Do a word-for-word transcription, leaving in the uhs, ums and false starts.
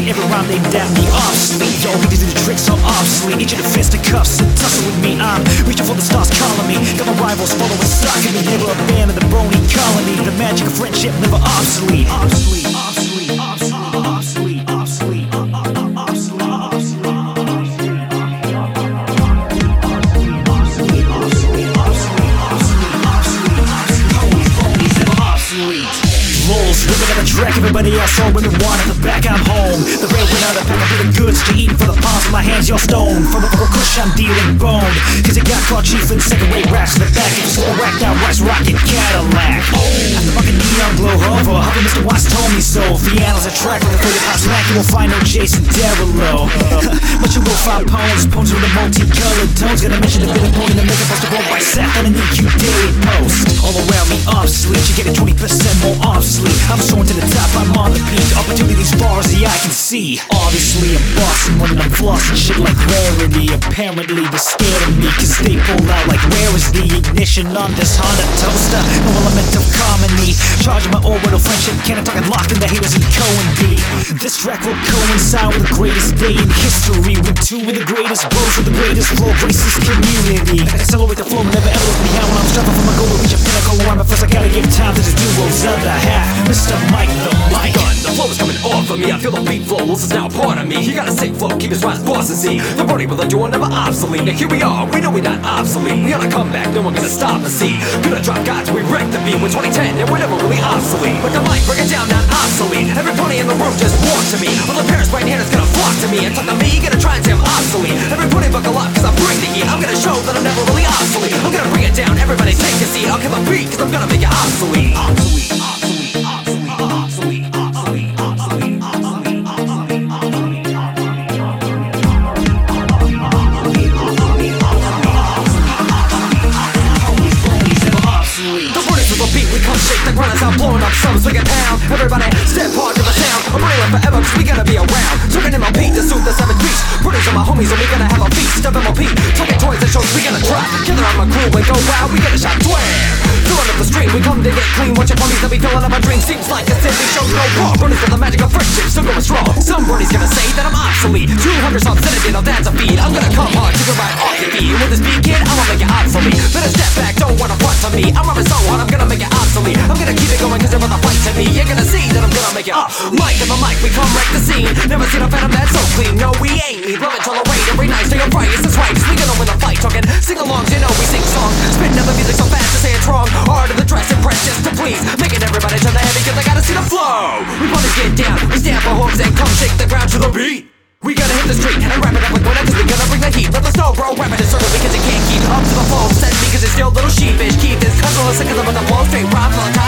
every rhyme they dap me obsolete. Yo, these are the tricks so obsolete. Need you to fist the cuffs and tussle with me. I'm reaching for the stars calling me. Got my rivals following stock of me. Never a band of the brony colony. The magic of friendship never obsolete. Obsolete, obsolete, obsolete, obsolete, obsolete, living on the track, everybody else all women want at the back, I'm home. The rail went out of pack, I'm feeling good, so you're eating for the palms of my hands, you're stone. From a kush, I'm dealing bone. Cause it got caught chief in second-rate racks in the back. It was all racked out, rice rocket Cadillac. After fucking neon glow hover, hover Mister Watts told me so. Fiano's a track with a thirty pound smack, you won't find no Jason Derulo. But you will find poems, poems with the multicolored tones. Gonna mention the bit of poem in the makeup post to go by Seth on an E Q Daily Post. All around me obsolete, you get it twenty percent more obsolete. I'm soaring to the top, I'm on the peak. Opportunities far as the eye can see. Obviously I'm bossing when I'm flossing shit like rarity. Apparently they're scared of me, cause they pull out like where is the ignition on this Honda toaster? No element of comedy. Charging my orbital friendship cannon, talking locked in the haters and Cohen B. This track will coincide with the greatest day in history, with two of the greatest bros with the greatest flow, graces community. Accelerate the flow, never ever let me out when I'm striving for my goal to reach a pinnacle. Where I'm at first, I gotta give time to the duo's other half. Mister Mike the Mike. Gun, the flow is coming off of me. I feel the beat flow, this is now a part of me. He got a sick flow, keep his rise, boss and see. The body with the duo, never obsolete. Now here we are, we know we not obsolete. We on a comeback, no one gonna stop us, see. Gonna drop God till we wreck the beat. With twenty ten, and we're never really obsolete. But the mic, break it down, not obsolete. Every pony in the room just walk to me. All the parents right hand is gonna flock to me. And talk to me, gonna try and say I'm obsolete. Every pony buckle up, cause I bring the heat. I'm gonna show that I'm never really obsolete. I'm gonna bring it down, everybody take a seat. I'll kill a beat, cause I'm gonna make it obsolete. Obsolete, obsolete, obsolete, obsolete, obsolete, obsolete, obsolete, obsolete, obsolete, obsolete. The borders of a beat, we come shake the ground as I'm blowing up some swing and pound. Everybody step hard to the sound. I'm running forever cause we gotta be around. Talking M L P to suit the seven beats. Borders are my homies and we gonna have a feast of M L P. Talking toys and shows we gonna drop. Killer on my crew and go wild, we gonna shot twelve. Filling up the stream, we come to get clean. Watch your ponies that be filling up my dreams. Seems like a sin, we show no raw. Borders with the magic of friendship, still going strong. Some birdies gonna say that I'm obsolete. Two hundred songs in a ditto, that's a feed. I'm gonna come hard to the right off your feet. With this beat kid, I'ma make it obsolete. Better step back, don't wanna front to me. I'm rubbing so hard, I'm gonna make it obsolete. I'm gonna keep it going cause they're on the fight to me. You're gonna see that I'm gonna make it up. Mike and the mic, we come wreck the scene. Never seen a phantom that's so clean. No, we ain't need love and tolerate every night. Stay upright, it's this right, cause we gonna win the fight. Talking sing-alongs, you know we sing songs. Spitting up the music so fast to say it's wrong. Hard of the dress, impress just to please. Making everybody turn their head because I gotta see the flow. We wanna get down, we stand for hooks and come shake the ground to the beat. We gotta hit the street and wrap it up like one cause we gonna bring the heat. Let the snow bro, wrap it in circles because it can't keep up to the flow. Send me cause it's still a little sheepish. Keep this cause all the seconds up on the flow. Straight rhymes on the